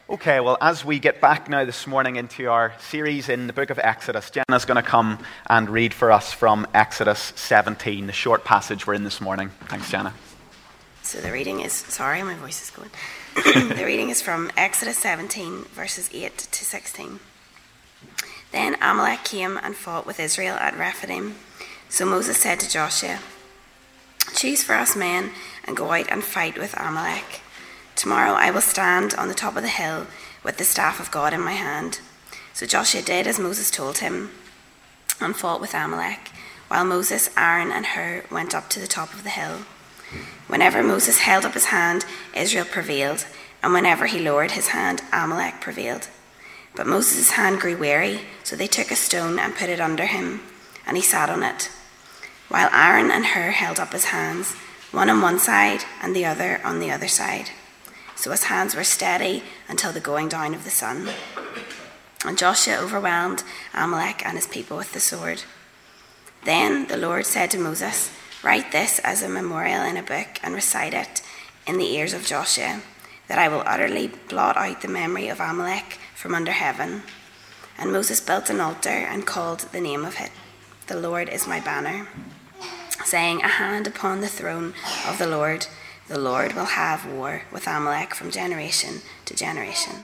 Okay, well, as we get back now this morning into our series in the book of Exodus, Jenna's going to come and read for us from Exodus 17, the short passage we're in this morning. Thanks, Jenna. So the reading is, sorry, my voice is going. The reading is from Exodus 17, verses 8 to 16. Then Amalek came and fought with Israel at Rephidim. So Moses said to Joshua, "Choose for us men and go out and fight with Amalek. Tomorrow I will stand on the top of the hill with the staff of God in my hand." So Joshua did as Moses told him and fought with Amalek, while Moses, Aaron and Hur went up to the top of the hill. Whenever Moses held up his hand, Israel prevailed, and whenever he lowered his hand, Amalek prevailed. But Moses' hand grew weary, so they took a stone and put it under him, and he sat on it, while Aaron and Hur held up his hands, one on one side and the other on the other side. So his hands were steady until the going down of the sun. And Joshua overwhelmed Amalek and his people with the sword. Then the Lord said to Moses, "Write this as a memorial in a book and recite it in the ears of Joshua, that I will utterly blot out the memory of Amalek from under heaven." And Moses built an altar and called the name of it, "The Lord is my banner," saying, "A hand upon the throne of the Lord will have war with Amalek from generation to generation."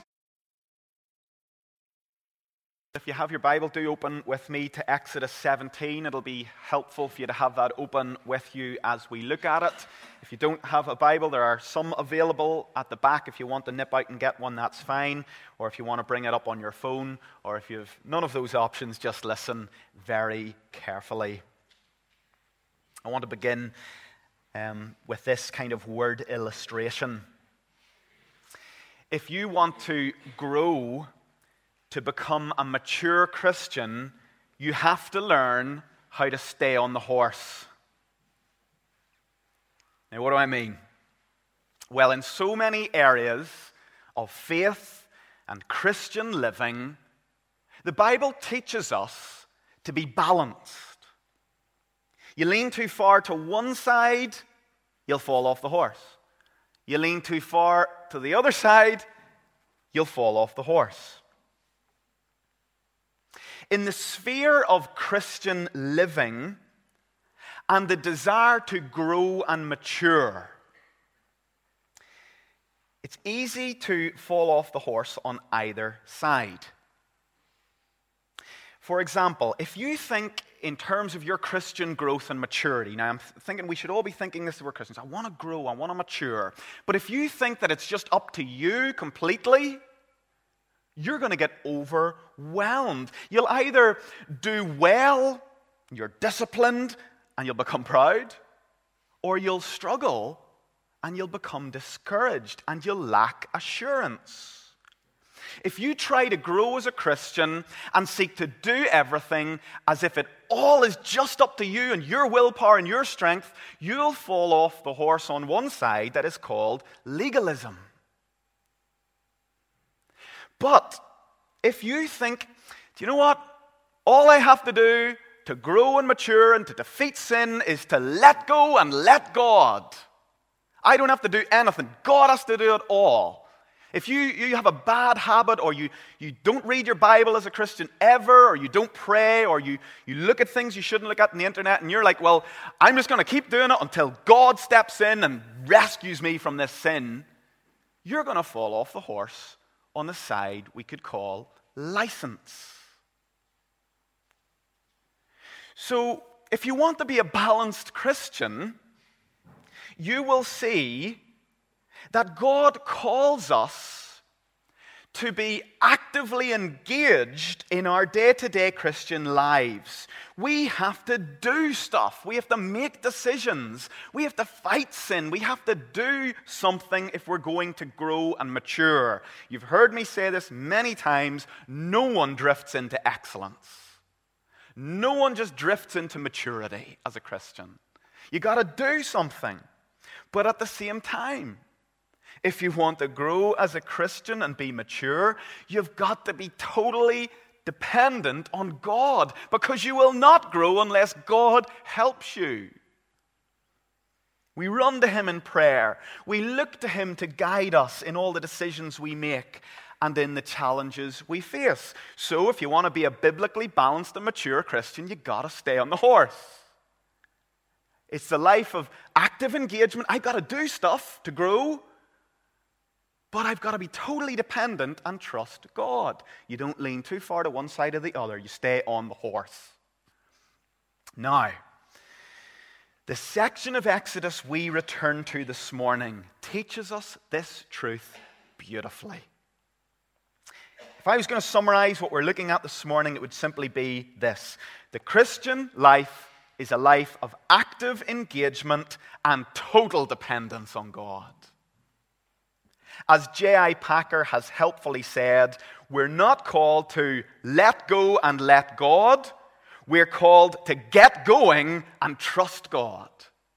If you have your Bible, do open with me to Exodus 17. It'll be helpful for you to have that open with you as we look at it. If you don't have a Bible, there are some available at the back. If you want to nip out and get one, that's fine. Or if you want to bring it up on your phone, or if you have none of those options, just listen very carefully. I want to begin with this kind of word illustration. If you want to grow to become a mature Christian, you have to learn how to stay on the horse. Now, what do I mean? Well, in so many areas of faith and Christian living, the Bible teaches us to be balanced. You lean too far to one side, you'll fall off the horse. You lean too far to the other side, you'll fall off the horse. In the sphere of Christian living and the desire to grow and mature, it's easy to fall off the horse on either side. For example, if you think in terms of your Christian growth and maturity, now I'm thinking we should all be thinking this as we're Christians. I want to grow, I want to mature. But if you think that it's just up to you completely, you're going to get overwhelmed. You'll either do well, you're disciplined, and you'll become proud, or you'll struggle, and you'll become discouraged, and you'll lack assurance. If you try to grow as a Christian and seek to do everything as if it all is just up to you and your willpower and your strength, you'll fall off the horse on one side that is called legalism. But if you think, do you know what? All I have to do to grow and mature and to defeat sin is to let go and let God. I don't have to do anything. God has to do it all. If you have a bad habit, or you don't read your Bible as a Christian ever, or you don't pray, or you look at things you shouldn't look at on the internet, and you're like, well, I'm just going to keep doing it until God steps in and rescues me from this sin, you're going to fall off the horse on the side we could call license. So, if you want to be a balanced Christian, you will see that God calls us to be actively engaged in our day-to-day Christian lives. We have to do stuff. We have to make decisions. We have to fight sin. We have to do something if we're going to grow and mature. You've heard me say this many times. No one drifts into excellence. No one just drifts into maturity as a Christian. You got to do something. But at the same time, if you want to grow as a Christian and be mature, you've got to be totally dependent on God, because you will not grow unless God helps you. We run to Him in prayer. We look to Him to guide us in all the decisions we make. and in the challenges we face. So if you want to be a biblically balanced and mature Christian, you got to stay on the horse. It's the life of active engagement. I've got to do stuff to grow, but I've got to be totally dependent and trust God. You don't lean too far to one side or the other. You stay on the horse. Now, the section of Exodus we return to this morning teaches us this truth beautifully. If I was going to summarize what we're looking at this morning, it would simply be this. The Christian life is a life of active engagement and total dependence on God. As J.I. Packer has helpfully said, we're not called to let go and let God. We're called to get going and trust God.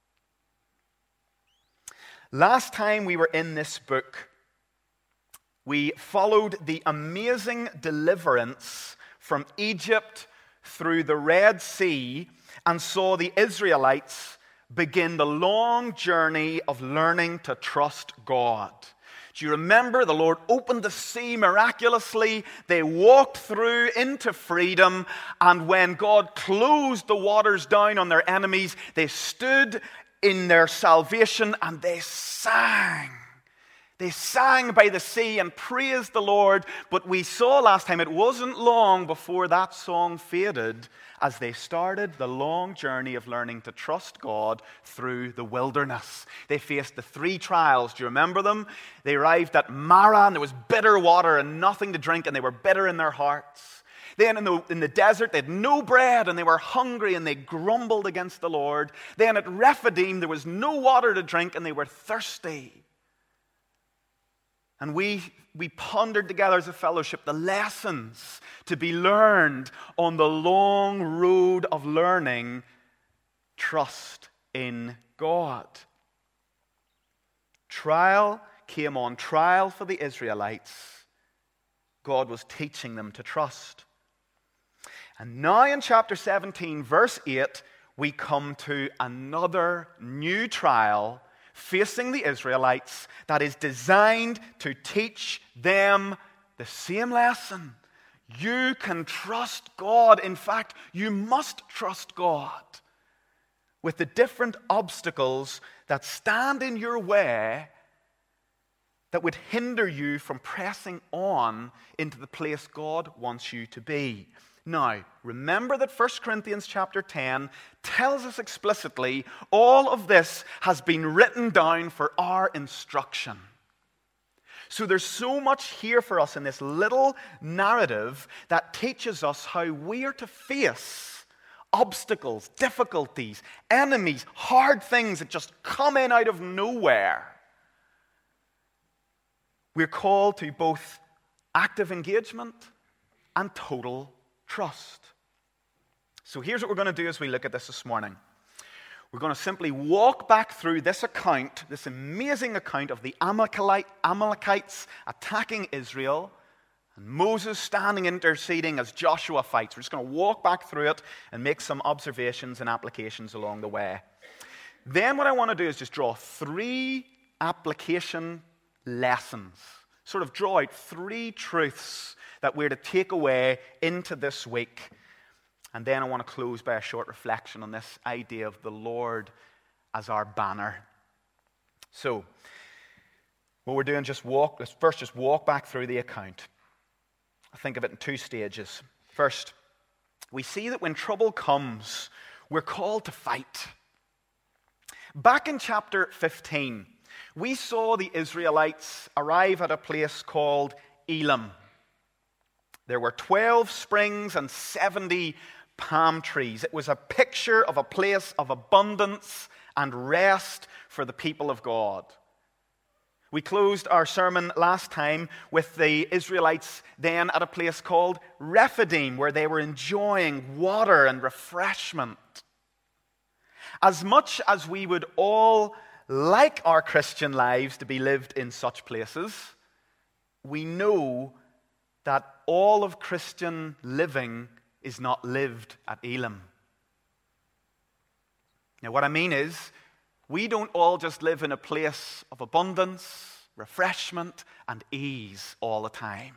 Last time we were in this book, we followed the amazing deliverance from Egypt through the Red Sea and saw the Israelites begin the long journey of learning to trust God. Do you remember the Lord opened the sea miraculously? They walked through into freedom, and when God closed the waters down on their enemies, they stood in their salvation and they sang. They sang by the sea and praised the Lord, but we saw last time it wasn't long before that song faded as they started the long journey of learning to trust God through the wilderness. They faced the 3 trials. Do you remember them? They arrived at Marah and there was bitter water and nothing to drink, and they were bitter in their hearts. Then in the desert they had no bread and they were hungry and they grumbled against the Lord. Then at Rephidim there was no water to drink and they were thirsty. And we pondered together as a fellowship the lessons to be learned on the long road of learning trust in God. Trial came on trial for the Israelites. God was teaching them to trust. And now in chapter 17, verse 8, we come to another new trial facing the Israelites that is designed to teach them the same lesson. You can trust God. In fact, you must trust God with the different obstacles that stand in your way that would hinder you from pressing on into the place God wants you to be. Now, remember that 1 Corinthians chapter 10 tells us explicitly all of this has been written down for our instruction. So there's so much here for us in this little narrative that teaches us how we are to face obstacles, difficulties, enemies, hard things that just come in out of nowhere. We're called to both active engagement and total trust. So here's what we're going to do as we look at this morning. We're going to simply walk back through this account, this amazing account of the Amalekites attacking Israel, and Moses standing interceding as Joshua fights. We're just going to walk back through it and make some observations and applications along the way. Then what I want to do is just draw 3 application lessons. Sort of draw out 3 truths that we're to take away into this week. And then I want to close by a short reflection on this idea of the Lord as our banner. So, what we're doing, let's first just walk back through the account. I think of it in 2 stages. First, we see that when trouble comes, we're called to fight. Back in chapter 15, we saw the Israelites arrive at a place called Elim. There were 12 springs and 70 palm trees. It was a picture of a place of abundance and rest for the people of God. We closed our sermon last time with the Israelites then at a place called Rephidim, where they were enjoying water and refreshment. As much as we would all like our Christian lives to be lived in such places, we know that all of Christian living is not lived at Elim. Now, what I mean is, we don't all just live in a place of abundance refreshment, and ease all the time.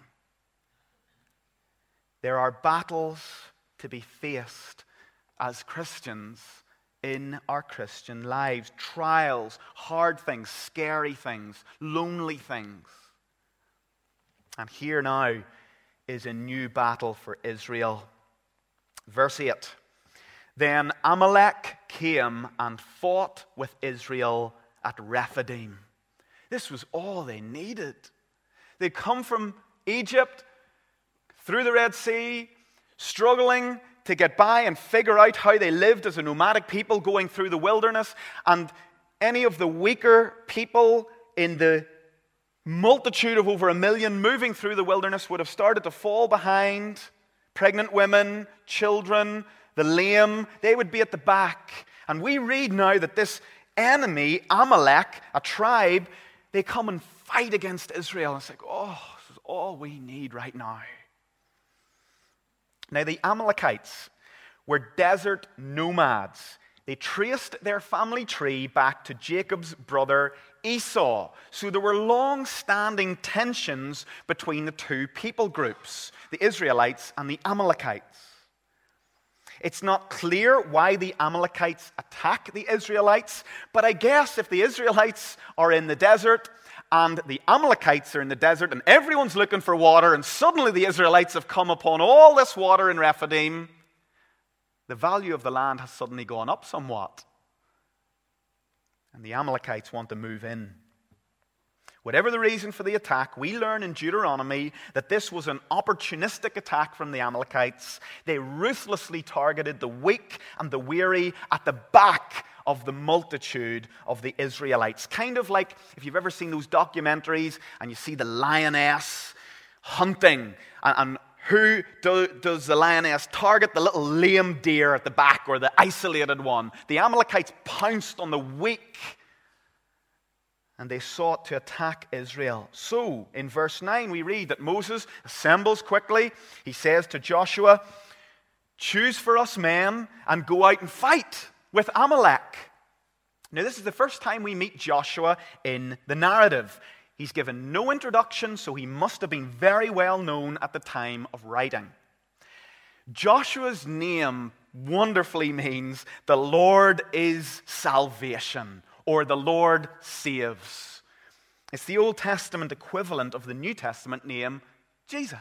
There are battles to be faced as Christians in our Christian lives. Trials, hard things, scary things, lonely things. And here now is a new battle for Israel. Verse 8. Then Amalek came and fought with Israel at Rephidim. This was all they needed. They'd come from Egypt, through the Red Sea, struggling to get by and figure out how they lived as a nomadic people going through the wilderness. And any of the weaker people in the multitude of over 1 million moving through the wilderness would have started to fall behind. Pregnant women, children, the lame, they would be at the back. And we read now that this enemy, Amalek, a tribe, they come and fight against Israel. And it's like, oh, this is all we need right now. Now, the Amalekites were desert nomads. They traced their family tree back to Jacob's brother Esau. So there were long-standing tensions between the two people groups, the Israelites and the Amalekites. It's not clear why the Amalekites attack the Israelites, but I guess if the Israelites are in the desert and the Amalekites are in the desert and everyone's looking for water and suddenly the Israelites have come upon all this water in Rephidim, the value of the land has suddenly gone up somewhat. And the Amalekites want to move in. Whatever the reason for the attack, we learn in Deuteronomy that this was an opportunistic attack from the Amalekites. They ruthlessly targeted the weak and the weary at the back of the multitude of the Israelites. Kind of like if you've ever seen those documentaries and you see the lioness hunting, and who does the lioness target? The little lame deer at the back, or the isolated one. The Amalekites pounced on the weak, and they sought to attack Israel. So, in verse 9, we read that Moses assembles quickly. He says to Joshua, "Choose for us men and go out and fight with Amalek." Now, this is the first time we meet Joshua in the narrative. He's given no introduction, so he must have been very well known at the time of writing. Joshua's name wonderfully means the Lord is salvation, or the Lord saves. It's the Old Testament equivalent of the New Testament name, Jesus.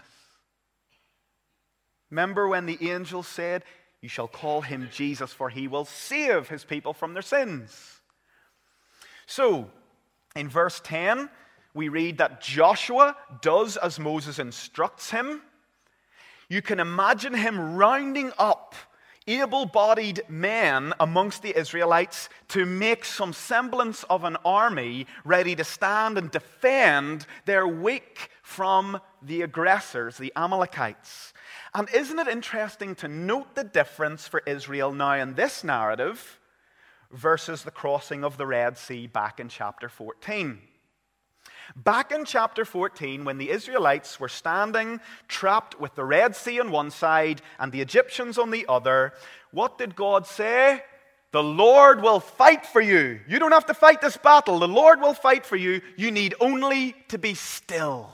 Remember when the angel said, "You shall call him Jesus, for he will save his people from their sins." So, in verse 10, we read that Joshua does as Moses instructs him. You can imagine him rounding up able-bodied men amongst the Israelites to make some semblance of an army ready to stand and defend their weak from the aggressors, the Amalekites. And isn't it interesting to note the difference for Israel now in this narrative versus the crossing of the Red Sea back in chapter 14? Back in chapter 14, when the Israelites were standing trapped with the Red Sea on one side and the Egyptians on the other, what did God say? The Lord will fight for you. You don't have to fight this battle. The Lord will fight for you. You need only to be still.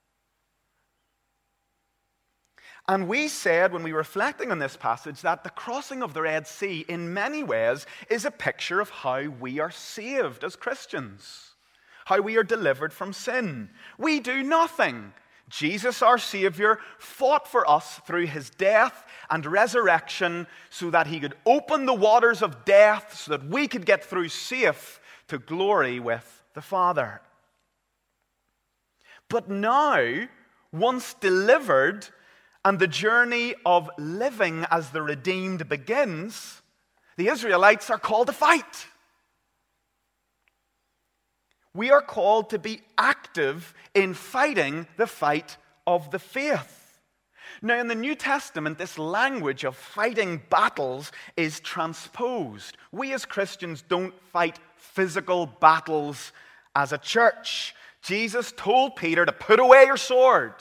And we said, when we were reflecting on this passage, that the crossing of the Red Sea, in many ways, is a picture of how we are saved as Christians. How we are delivered from sin. We do nothing. Jesus, our Savior, fought for us through his death and resurrection so that he could open the waters of death so that we could get through safe to glory with the Father. But now, once delivered and the journey of living as the redeemed begins, the Israelites are called to fight. We are called to be active in fighting the fight of the faith. Now, in the New Testament, this language of fighting battles is transposed. We as Christians don't fight physical battles as a church. Jesus told Peter to put away your sword.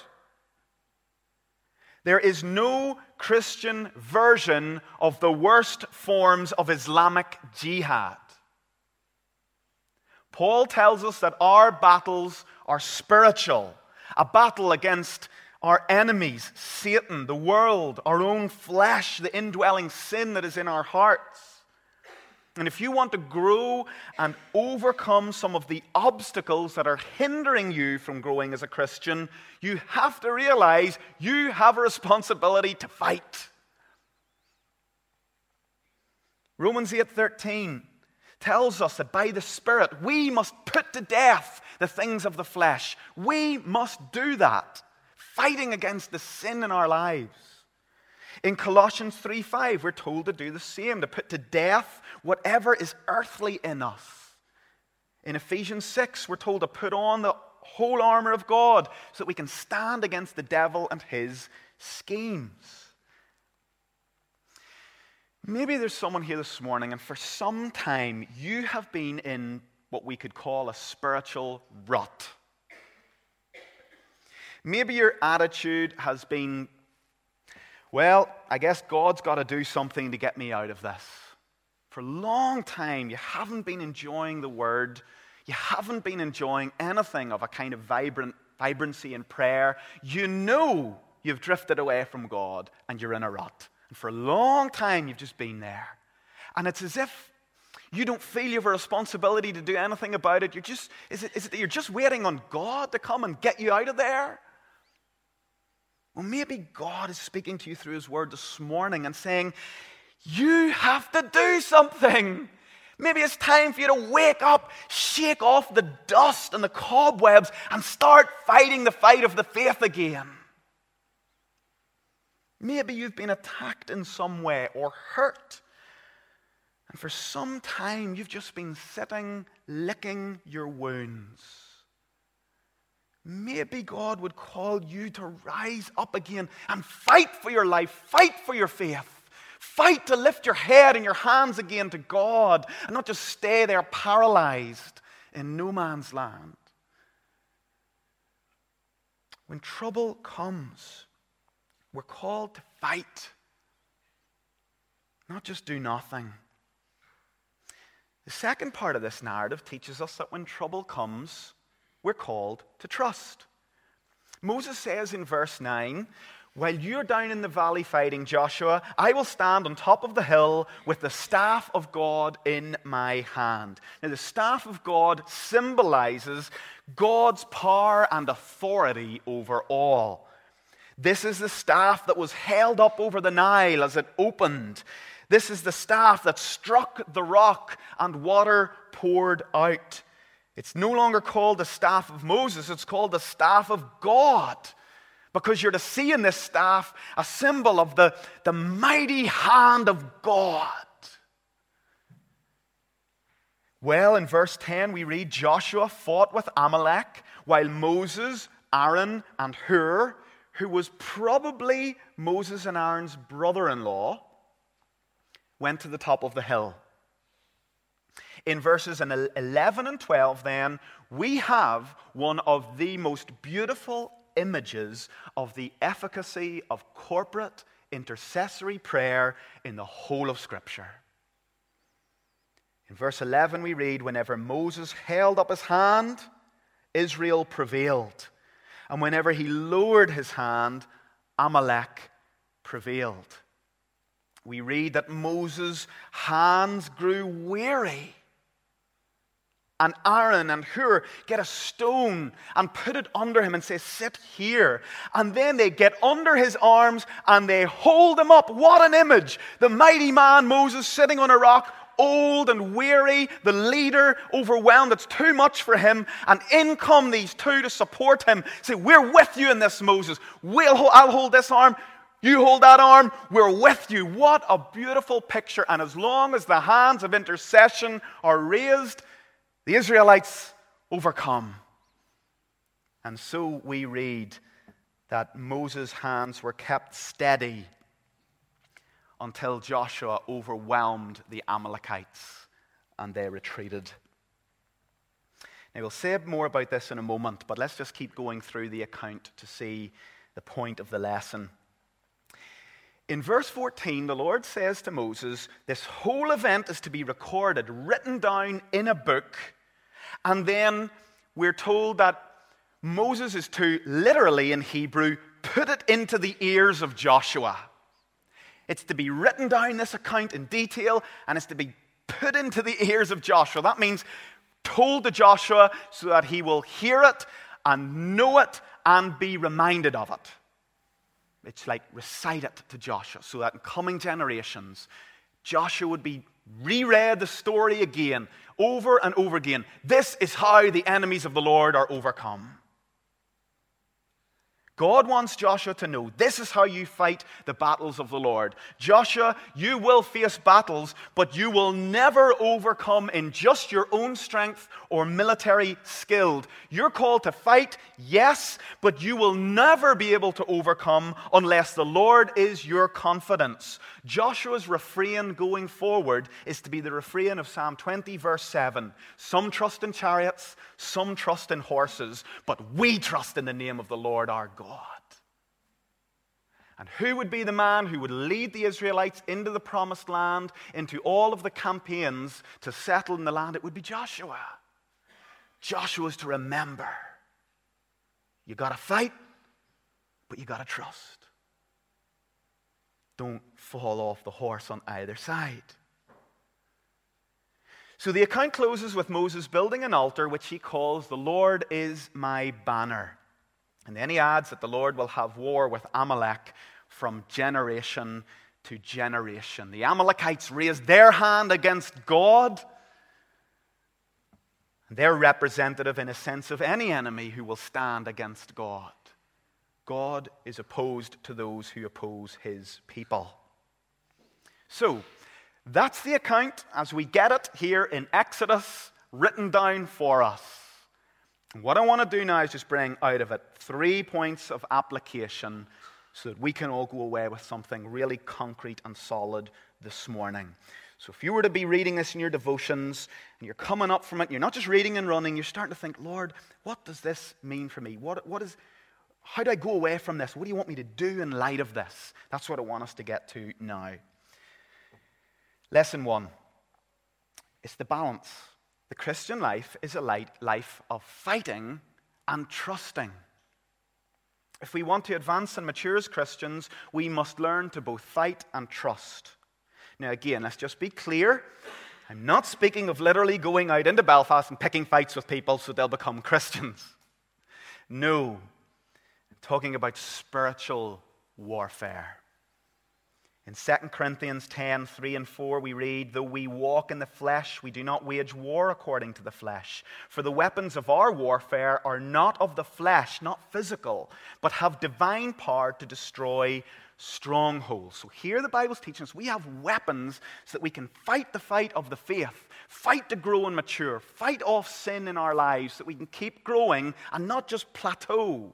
There is no Christian version of the worst forms of Islamic jihad. Paul tells us that our battles are spiritual. A battle against our enemies, Satan, the world, our own flesh, the indwelling sin that is in our hearts. And if you want to grow and overcome some of the obstacles that are hindering you from growing as a Christian, you have to realize you have a responsibility to fight. Romans 8:13 tells us that by the Spirit we must put to death the things of the flesh. We must do that, fighting against the sin in our lives. In Colossians 3:5, we're told to do the same, to put to death whatever is earthly in us. In Ephesians 6, we're told to put on the whole armor of God so that we can stand against the devil and his schemes. Maybe there's someone here this morning, and for some time you have been in what we could call a spiritual rut. Maybe your attitude has been, well, I guess God's got to do something to get me out of this. For a long time, you haven't been enjoying the Word. You haven't been enjoying anything of a kind of vibrancy in prayer. You know you've drifted away from God and you're in a rut. And for a long time, you've just been there. And it's as if you don't feel you have a responsibility to do anything about it. Is it that you're just waiting on God to come and get you out of there? Well, maybe God is speaking to you through His Word this morning and saying, you have to do something. Maybe it's time for you to wake up, shake off the dust and the cobwebs, and start fighting the fight of the faith again. Maybe you've been attacked in some way or hurt. And for some time, you've just been sitting, licking your wounds. Maybe God would call you to rise up again and fight for your life, fight for your faith. Fight to lift your head and your hands again to God and not just stay there paralyzed in no man's land. When trouble comes, we're called to fight, not just do nothing. The second part of this narrative teaches us that when trouble comes, we're called to trust. Moses says in verse 9, while you're down in the valley fighting, Joshua, I will stand on top of the hill with the staff of God in my hand. Now, the staff of God symbolizes God's power and authority over all. This is the staff that was held up over the Nile as it opened. This is the staff that struck the rock and water poured out. It's no longer called the staff of Moses, it's called the staff of God. Because you're to see in this staff a symbol of the mighty hand of God. Well, in verse 10 we read, Joshua fought with Amalek while Moses, Aaron, and Hur, who was probably Moses and Aaron's brother-in-law, went to the top of the hill. In verses 11 and 12 then, we have one of the most beautiful images of the efficacy of corporate intercessory prayer in the whole of Scripture. In verse 11 we read, whenever Moses held up his hand, Israel prevailed. And whenever he lowered his hand, Amalek prevailed. We read that Moses' hands grew weary. And Aaron and Hur get a stone and put it under him and say, sit here. And then they get under his arms and they hold him up. What an image. The mighty man Moses sitting on a rock, old and weary, the leader overwhelmed. It's too much for him. And in come these two to support him. Say, we're with you in this, Moses. I'll hold this arm. You hold that arm. We're with you. What a beautiful picture. And as long as the hands of intercession are raised, the Israelites overcome. And so we read that Moses' hands were kept steady until Joshua overwhelmed the Amalekites and they retreated. Now we'll say more about this in a moment, but let's just keep going through the account to see the point of the lesson. In verse 14, the Lord says to Moses, this whole event is to be recorded, written down in a book, And then we're told that Moses is to, literally in Hebrew, put it into the ears of Joshua. It's to be written down, this account, in detail, and it's to be put into the ears of Joshua. That means told to Joshua so that he will hear it and know it and be reminded of it. It's like recite it to Joshua so that in coming generations, Joshua would be reread the story again, over and over again. This is how the enemies of the Lord are overcome. God wants Joshua to know this is how you fight the battles of the Lord. Joshua, you will face battles, but you will never overcome in just your own strength or military skill. You're called to fight, yes, but you will never be able to overcome unless the Lord is your confidence. Joshua's refrain going forward is to be the refrain of Psalm 20, verse 7. Some trust in chariots, some trust in horses, but we trust in the name of the Lord our God. And who would be the man who would lead the Israelites into the promised land, into all of the campaigns to settle in the land? It would be Joshua. Joshua's to remember. You got to fight, but you got to trust. Don't fall off the horse on either side. So the account closes with Moses building an altar, which he calls "The Lord is my banner." And then he adds that the Lord will have war with Amalek from generation to generation. The Amalekites raised their hand against God. They're representative, in a sense, of any enemy who will stand against God. God is opposed to those who oppose his people. So, that's the account as we get it here in Exodus, written down for us. And what I want to do now is just bring out of it 3 points of application so that we can all go away with something really concrete and solid this morning. So if you were to be reading this in your devotions and you're coming up from it, you're not just reading and running, you're starting to think, Lord, what does this mean for me? How do I go away from this? What do you want me to do in light of this? That's what I want us to get to now. Lesson 1. It's the balance. The Christian life is a life of fighting and trusting. If we want to advance and mature as Christians, we must learn to both fight and trust. Now again, let's just be clear. I'm not speaking of literally going out into Belfast and picking fights with people so they'll become Christians. No. I'm talking about spiritual warfare. In 2 Corinthians 10, 3 and 4, we read, "Though we walk in the flesh, we do not wage war according to the flesh. For the weapons of our warfare are not of the flesh, not physical, but have divine power to destroy strongholds." So here the Bible's teaching us we have weapons so that we can fight the fight of the faith, fight to grow and mature, fight off sin in our lives so that we can keep growing and not just plateau.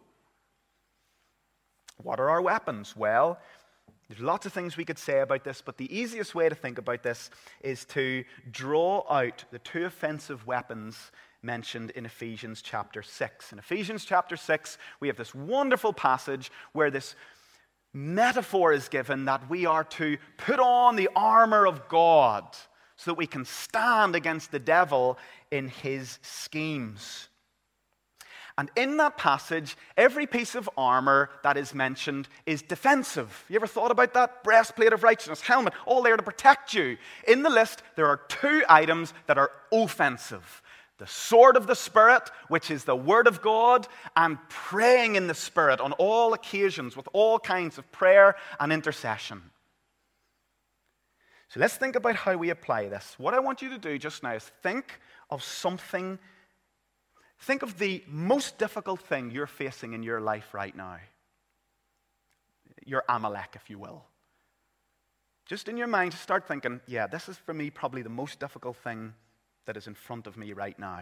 What are our weapons? Well, there's lots of things we could say about this, but the easiest way to think about this is to draw out the 2 offensive weapons mentioned in Ephesians chapter 6. In Ephesians chapter 6, we have this wonderful passage where this metaphor is given that we are to put on the armor of God so that we can stand against the devil in his schemes. And in that passage, every piece of armor that is mentioned is defensive. You ever thought about that? Breastplate of righteousness, helmet, all there to protect you. In the list, there are 2 items that are offensive. The sword of the Spirit, which is the Word of God, and praying in the Spirit on all occasions with all kinds of prayer and intercession. So let's think about how we apply this. What I want you to do just now is think of the most difficult thing you're facing in your life right now. Your Amalek, if you will. Just in your mind, just start thinking, yeah, this is for me probably the most difficult thing that is in front of me right now.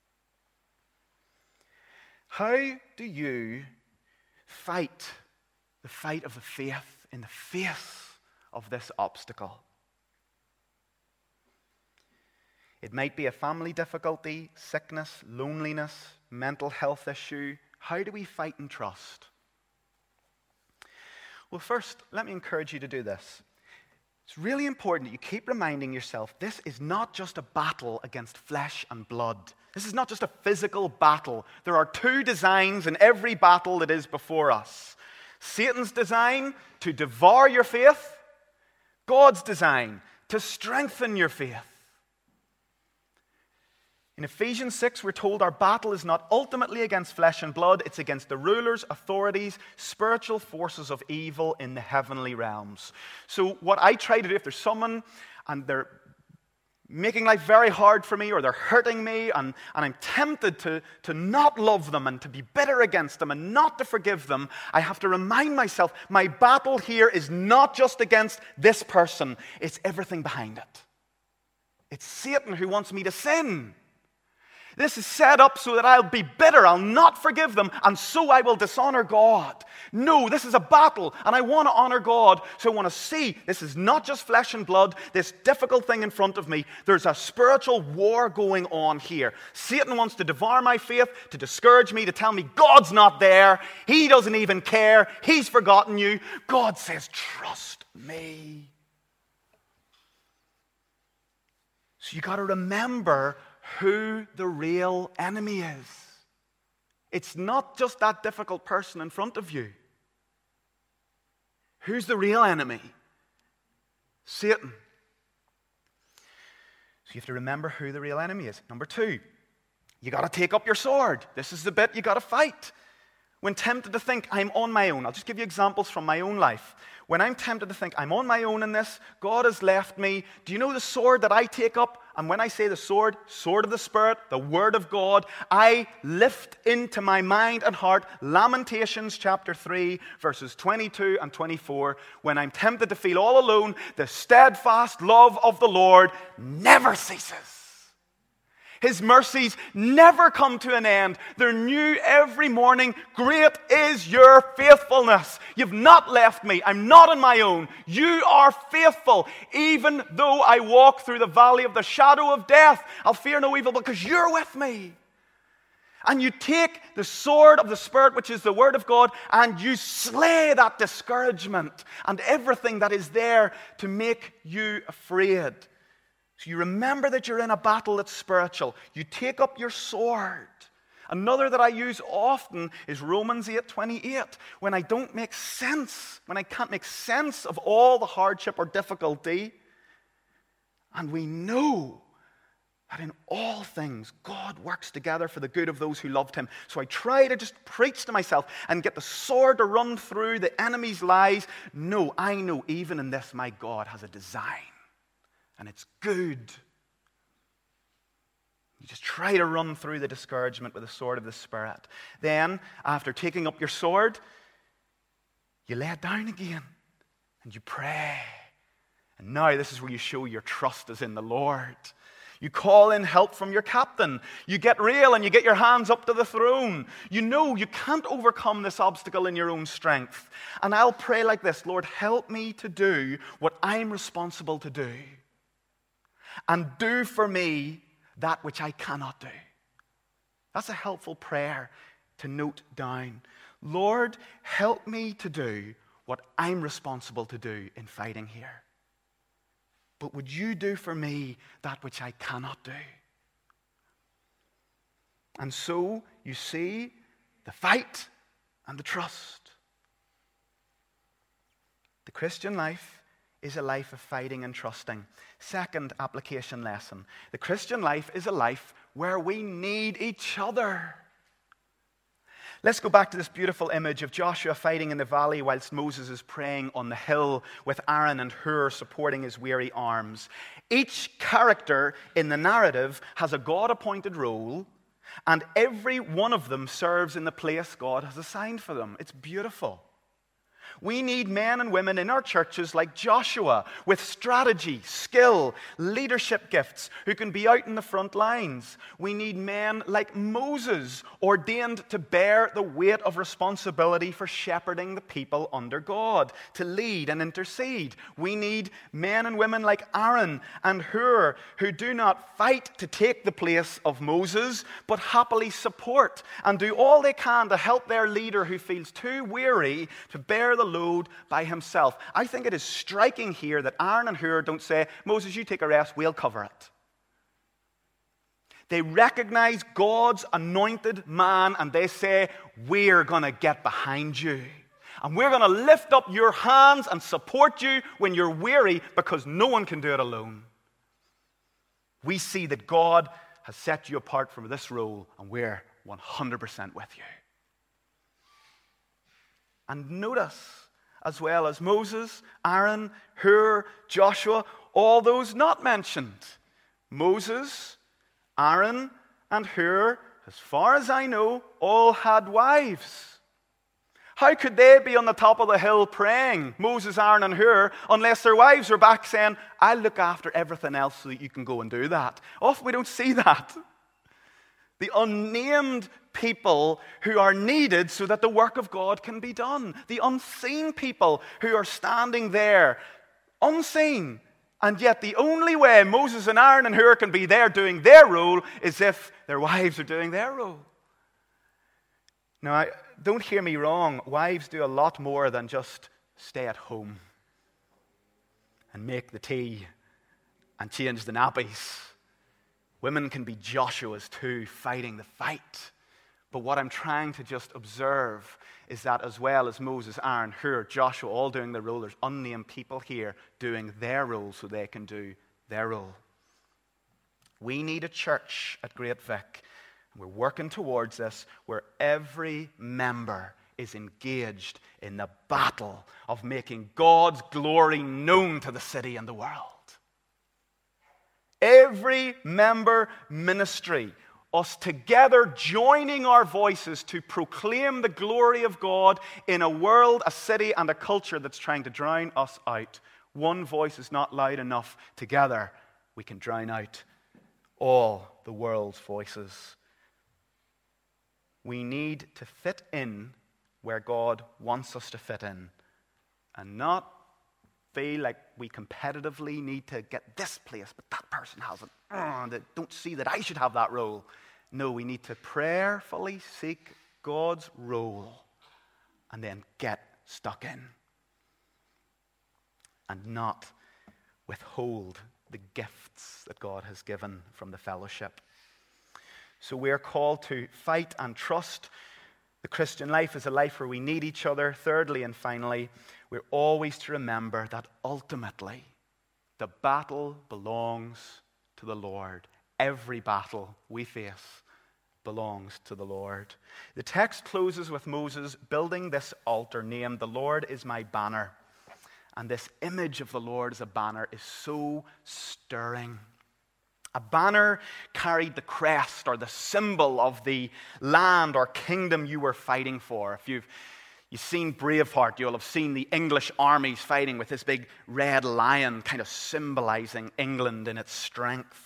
How do you fight the fight of the faith in the face of this obstacle? It might be a family difficulty, sickness, loneliness, mental health issue. How do we fight and trust? Well, first, let me encourage you to do this. It's really important that you keep reminding yourself this is not just a battle against flesh and blood. This is not just a physical battle. There are two designs in every battle that is before us. Satan's design to devour your faith, God's design to strengthen your faith. In Ephesians 6, we're told our battle is not ultimately against flesh and blood, it's against the rulers, authorities, spiritual forces of evil in the heavenly realms. So what I try to do, if there's someone and they're making life very hard for me or they're hurting me and I'm tempted to not love them and to be bitter against them and not to forgive them, I have to remind myself my battle here is not just against this person, it's everything behind it. It's Satan who wants me to sin. This is set up so that I'll be bitter, I'll not forgive them, and so I will dishonor God. No, this is a battle, and I want to honor God, so I want to see this is not just flesh and blood, this difficult thing in front of me. There's a spiritual war going on here. Satan wants to devour my faith, to discourage me, to tell me God's not there, He doesn't even care, He's forgotten you. God says, trust me. So you got to remember who the real enemy is. It's not just that difficult person in front of you. Who's the real enemy? Satan. So you have to remember who the real enemy is. Number 2, you got to take up your sword. This is the bit you got to fight. When tempted to think, I'm on my own. I'll just give you examples from my own life. When I'm tempted to think, I'm on my own in this, God has left me. Do you know the sword that I take up? And when I say the sword of the Spirit, the Word of God, I lift into my mind and heart Lamentations chapter 3, verses 22 and 24. When I'm tempted to feel all alone, the steadfast love of the Lord never ceases. His mercies never come to an end. They're new every morning. Great is your faithfulness. You've not left me. I'm not on my own. You are faithful. Even though I walk through the valley of the shadow of death, I'll fear no evil because you're with me. And you take the sword of the Spirit, which is the Word of God, and you slay that discouragement and everything that is there to make you afraid. So you remember that you're in a battle that's spiritual. You take up your sword. Another that I use often is Romans 8:28. When I don't make sense, when I can't make sense of all the hardship or difficulty, and we know that in all things God works together for the good of those who loved Him. So I try to just preach to myself and get the sword to run through the enemy's lies. No, I know even in this my God has a design. And it's good. You just try to run through the discouragement with the sword of the Spirit. Then, after taking up your sword, you lay it down again and you pray. And now this is where you show your trust is in the Lord. You call in help from your captain. You get real and you get your hands up to the throne. You know you can't overcome this obstacle in your own strength. And I'll pray like this: Lord, help me to do what I'm responsible to do. And do for me that which I cannot do. That's a helpful prayer to note down. Lord, help me to do what I'm responsible to do in fighting here. But would you do for me that which I cannot do? And so you see the fight and the trust. The Christian life is a life of fighting and trusting. Second application lesson. The Christian life is a life where we need each other. Let's go back to this beautiful image of Joshua fighting in the valley whilst Moses is praying on the hill with Aaron and Hur supporting his weary arms. Each character in the narrative has a God-appointed role, and every one of them serves in the place God has assigned for them. It's beautiful. We need men and women in our churches like Joshua with strategy, skill, leadership gifts who can be out in the front lines. We need men like Moses, ordained to bear the weight of responsibility for shepherding the people under God, to lead and intercede. We need men and women like Aaron and Hur who do not fight to take the place of Moses, but happily support and do all they can to help their leader who feels too weary to bear the load by himself. I think it is striking here that Aaron and Hur don't say, Moses, you take a rest, we'll cover it. They recognize God's anointed man and they say, we're going to get behind you. And we're going to lift up your hands and support you when you're weary because no one can do it alone. We see that God has set you apart from this role and we're 100% with you. And notice, as well as Moses, Aaron, Hur, Joshua, all those not mentioned. Moses, Aaron, and Hur, as far as I know, all had wives. How could they be on the top of the hill praying, Moses, Aaron, and Hur, unless their wives were back saying, I'll look after everything else so that you can go and do that? Often we don't see that. The unnamed people who are needed so that the work of God can be done. The unseen people who are standing there, unseen. And yet the only way Moses and Aaron and Hur can be there doing their role is if their wives are doing their role. Now, don't hear me wrong. Wives do a lot more than just stay at home and make the tea and change the nappies. Women can be Joshuas too, fighting the fight. But what I'm trying to just observe is that as well as Moses, Aaron, Hur, Joshua all doing their role, there's unnamed people here doing their role so they can do their role. We need a church at Great Vic, and we're working towards this, where every member is engaged in the battle of making God's glory known to the city and the world. Every member ministry, us together joining our voices to proclaim the glory of God in a world, a city, and a culture that's trying to drown us out. One voice is not loud enough. Together, we can drown out all the world's voices. We need to fit in where God wants us to fit in, and not feel like we competitively need to get this place, but that person hasn't. They don't see that I should have that role. No, we need to prayerfully seek God's role and then get stuck in and not withhold the gifts that God has given from the fellowship. So we're called to fight and trust. The Christian life is a life where we need each other. Thirdly and finally, we're always to remember that ultimately the battle belongs to the Lord. Every battle we face belongs to the Lord. The text closes with Moses building this altar named "The Lord is my banner." And this image of the Lord as a banner is so stirring. A banner carried the crest or the symbol of the land or kingdom you were fighting for. If you've seen Braveheart, you'll have seen the English armies fighting with this big red lion kind of symbolizing England in its strength.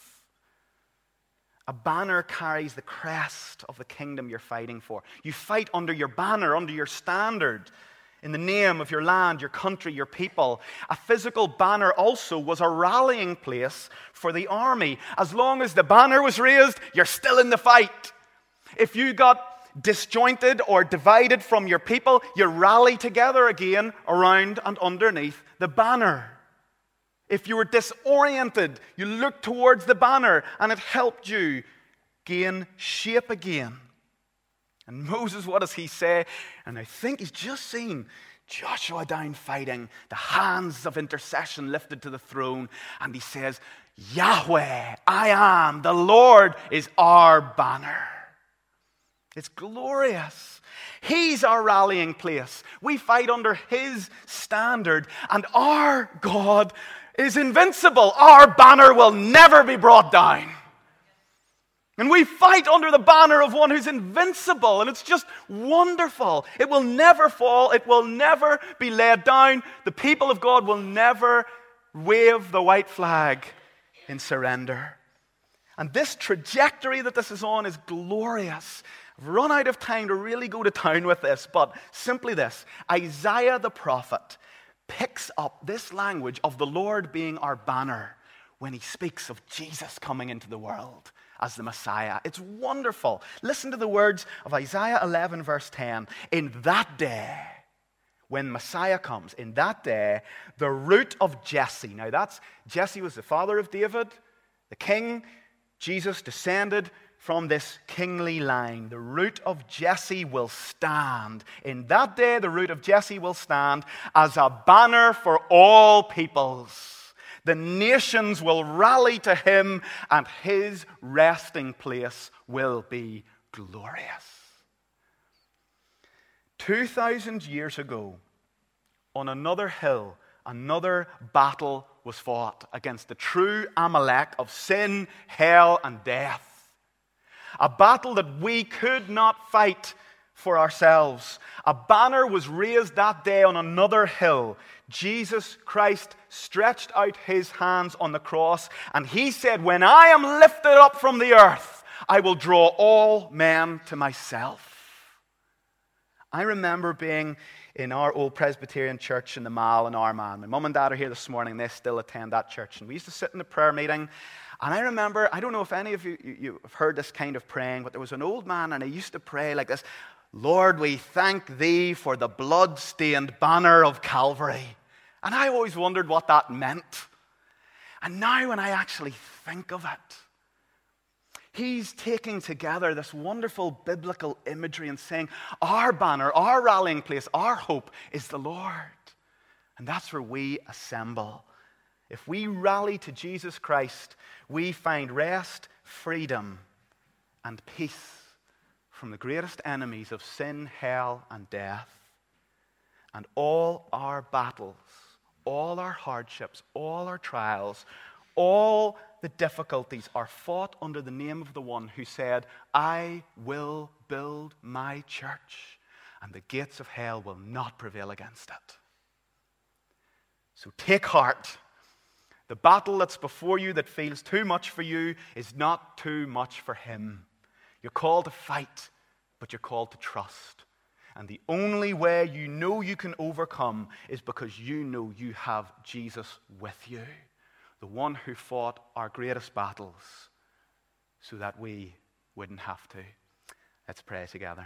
A banner carries the crest of the kingdom you're fighting for. You fight under your banner, under your standard, in the name of your land, your country, your people. A physical banner also was a rallying place for the army. As long as the banner was raised, you're still in the fight. If you got disjointed or divided from your people, you rally together again around and underneath the banner. If you were disoriented, you looked towards the banner and it helped you gain shape again. And Moses, what does he say? And I think he's just seen Joshua down fighting, the hands of intercession lifted to the throne. And he says, Yahweh, I am, the Lord is our banner. It's glorious. He's our rallying place. We fight under his standard. And our God is invincible. Our banner will never be brought down. And we fight under the banner of one who's invincible. And it's just wonderful. It will never fall. It will never be laid down. The people of God will never wave the white flag in surrender. And this trajectory that this is on is glorious. I've run out of time to really go to town with this, but simply this. Isaiah the prophet picks up this language of the Lord being our banner when he speaks of Jesus coming into the world as the Messiah. It's wonderful. Listen to the words of Isaiah 11 verse 10. In that day, when Messiah comes, in that day, the root of Jesse. Now Jesse was the father of David, the king. Jesus descended from this kingly line. The root of Jesse will stand. In that day, the root of Jesse will stand as a banner for all peoples. The nations will rally to him, and his resting place will be glorious. 2,000 years ago, on another hill, another battle was fought against the true Amalek of sin, hell, and death. A battle that we could not fight for ourselves. A banner was raised that day on another hill. Jesus Christ stretched out his hands on the cross, and he said, "When I am lifted up from the earth, I will draw all men to myself." I remember being in our old Presbyterian church in the Mall in Armagh. My mum and dad are here this morning. They still attend that church. And we used to sit in the prayer meeting. And I remember, I don't know if any of you have heard this kind of praying, but there was an old man and he used to pray like this: "Lord, we thank thee for the blood-stained banner of Calvary." And I always wondered what that meant. And now when I actually think of it, he's taking together this wonderful biblical imagery and saying, our banner, our rallying place, our hope is the Lord. And that's where we assemble. If we rally to Jesus Christ, we find rest, freedom, and peace from the greatest enemies of sin, hell, and death. And all our battles, all our hardships, all our trials, all the difficulties are fought under the name of the one who said, "I will build my church, and the gates of hell will not prevail against it." So take heart. The battle that's before you that feels too much for you is not too much for him. You're called to fight, but you're called to trust. And the only way you know you can overcome is because you know you have Jesus with you, the one who fought our greatest battles so that we wouldn't have to. Let's pray together.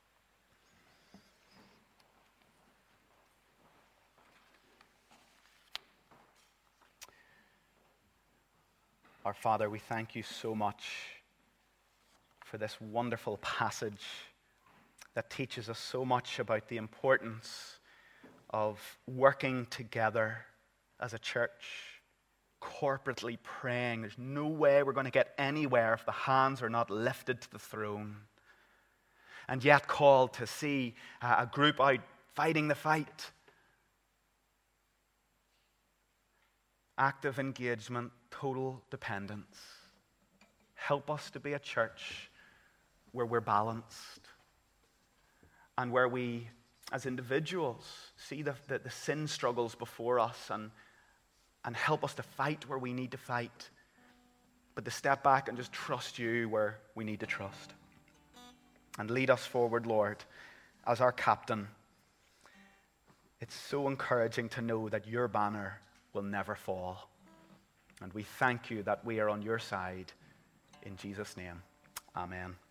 Our Father, we thank you so much for this wonderful passage that teaches us so much about the importance of working together as a church, corporately praying. There's no way we're going to get anywhere if the hands are not lifted to the throne. And yet called to see a group out fighting the fight. Active engagement, total dependence. Help us to be a church where we're balanced and where we, as individuals, see the sin struggles before us and help us to fight where we need to fight, but to step back and just trust you where we need to trust. And lead us forward, Lord, as our captain. It's so encouraging to know that your banner will never fall. And we thank you that we are on your side. In Jesus' name, amen.